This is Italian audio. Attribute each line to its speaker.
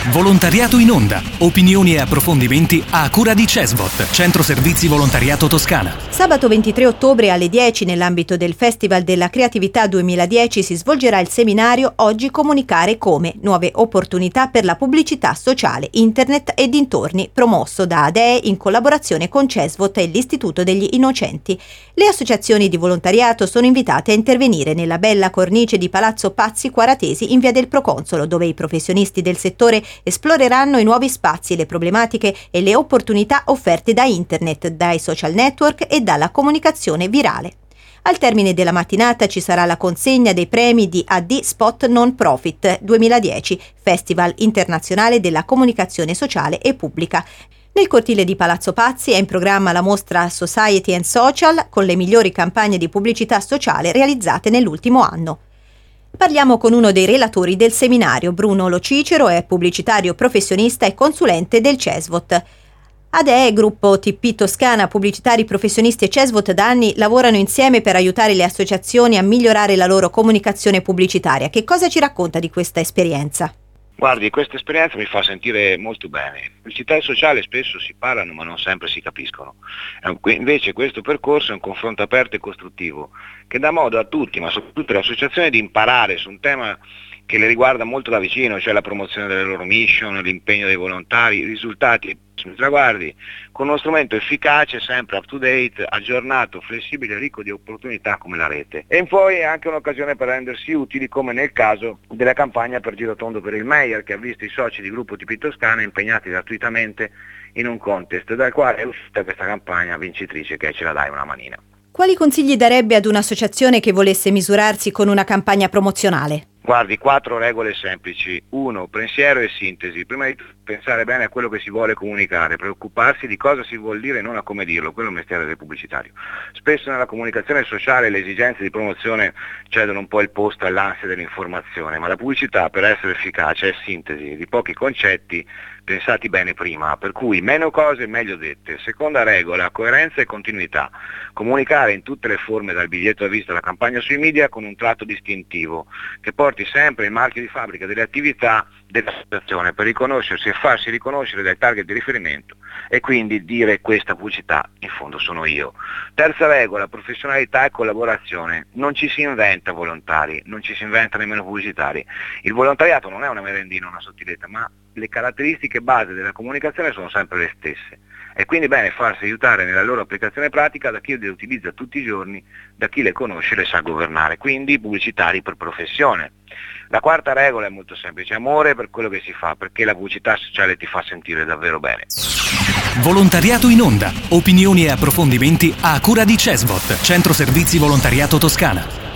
Speaker 1: Volontariato in onda. Opinioni e approfondimenti a cura di CESVOT, Centro Servizi Volontariato Toscana.
Speaker 2: Sabato 23 ottobre alle 10, nell'ambito del Festival della Creatività 2010, si svolgerà il seminario Oggi comunicare come. Nuove opportunità per la pubblicità sociale, internet e dintorni, promosso da ADEE in collaborazione con CESVOT e l'Istituto degli Innocenti. Le associazioni di volontariato sono invitate a intervenire nella bella cornice di Palazzo Pazzi Quaratesi in via del Proconsolo, dove i professionisti del settore esploreranno i nuovi spazi, le problematiche e le opportunità offerte da internet, dai social network e dalla comunicazione virale. Al termine della mattinata ci sarà la consegna dei premi di AD Spot Non Profit 2010, Festival internazionale della comunicazione sociale e pubblica. Nel cortile di Palazzo Pazzi è in programma la mostra Society and Social con le migliori campagne di pubblicità sociale realizzate nell'ultimo anno. Parliamo con uno dei relatori del seminario. Bruno Lo Cicero è pubblicitario professionista e consulente del CESVOT. ADEE, gruppo TP Toscana, pubblicitari professionisti e CESVOT da anni lavorano insieme per aiutare le associazioni a migliorare la loro comunicazione pubblicitaria. Che cosa ci racconta di questa esperienza?
Speaker 3: Guardi, questa esperienza mi fa sentire molto bene. Pubblicità e sociale spesso si parlano ma non sempre si capiscono. Invece questo percorso è un confronto aperto e costruttivo che dà modo a tutti, ma soprattutto alle associazioni, di imparare su un tema che le riguarda molto da vicino, cioè la promozione delle loro mission, l'impegno dei volontari, i risultati e i traguardi, con uno strumento efficace, sempre up to date, aggiornato, flessibile e ricco di opportunità come la rete. E poi è anche un'occasione per rendersi utili, come nel caso della campagna per Girotondo per il Meyer, che ha visto i soci di gruppo TP Toscana impegnati gratuitamente in un contest, dal quale è uscita questa campagna vincitrice che ce la dai una manina.
Speaker 2: Quali consigli darebbe ad un'associazione che volesse misurarsi con una campagna promozionale?
Speaker 3: Guardi, 4 regole semplici. 1. Pensiero e sintesi. Prima di tutto pensare bene a quello che si vuole comunicare, preoccuparsi di cosa si vuol dire e non a come dirlo, quello è il mestiere del pubblicitario. Spesso nella comunicazione sociale le esigenze di promozione cedono un po' il posto all'ansia dell'informazione, ma la pubblicità, per essere efficace, è sintesi di pochi concetti pensati bene prima, per cui meno cose meglio dette. Seconda regola, coerenza e continuità. Comunicare in tutte le forme, dal biglietto da visita alla campagna sui media, con un tratto distintivo che porti sempre il marchio di fabbrica delle attività dell'associazione per riconoscersi e farsi riconoscere dai target di riferimento e quindi dire: questa pubblicità in fondo sono io. Terza regola, professionalità e collaborazione. Non ci si inventa volontari, non ci si inventa nemmeno pubblicitari. Il volontariato non è una merendina, una sottiletta, ma le caratteristiche base della comunicazione sono sempre le stesse. È quindi bene farsi aiutare nella loro applicazione pratica da chi le utilizza tutti i giorni, da chi le conosce e le sa governare, quindi pubblicitari per professione. La quarta regola è molto semplice: amore per quello che si fa, perché la pubblicità sociale ti fa sentire davvero bene.
Speaker 1: Volontariato in onda. Opinioni e approfondimenti a cura di CESVOT, Centro Servizi Volontariato Toscana.